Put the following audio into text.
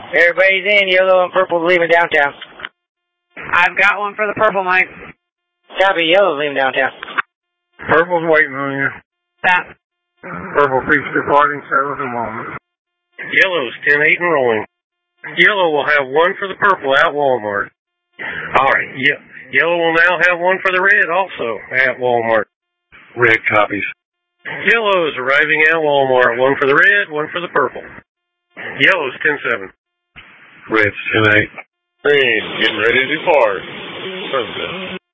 Everybody's in. Yellow and purple leaving downtown. I've got one for the purple, Mike. Copy. Yellow's leaving downtown. Purple's waiting on you. That. Purple peaks departing south at Walmart. Yellow's 10-8 and rolling. Yellow will have one for the purple at Walmart. All right. Yellow will now have one for the red also at Walmart. Red copies. Yellow is arriving at Walmart. One for the red, one for the purple. Yellow's 10-7. Red's 10-8. Green, getting ready to depart.